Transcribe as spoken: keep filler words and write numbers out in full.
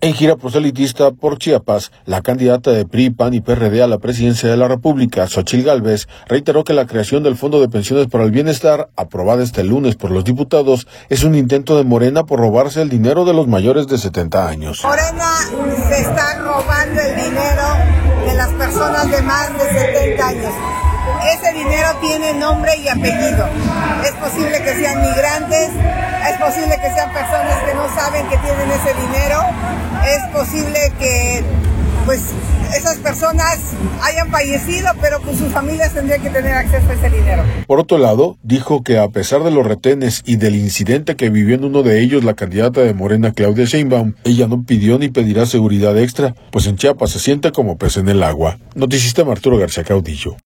En gira proselitista por Chiapas, la candidata de P R I, P A N y P R D a la presidencia de la República, Xóchitl Gálvez, reiteró que la creación del Fondo de Pensiones para el Bienestar, aprobada este lunes por los diputados, es un intento de Morena por robarse el dinero de los mayores de setenta años. Morena se está robando el dinero de las personas de más de setenta años. Ese dinero tiene nombre y apellido. Es posible que sean migrantes, es posible que sean personas que no saben que tienen ese dinero, es posible que pues esas personas hayan fallecido, pero pues sus familias tendrían que tener acceso a ese dinero. Por otro lado, dijo que a pesar de los retenes y del incidente que vivió en uno de ellos la candidata de Morena, Claudia Sheinbaum, ella no pidió ni pedirá seguridad extra, pues en Chiapas se siente como pez en el agua. Noticista Arturo García Caudillo.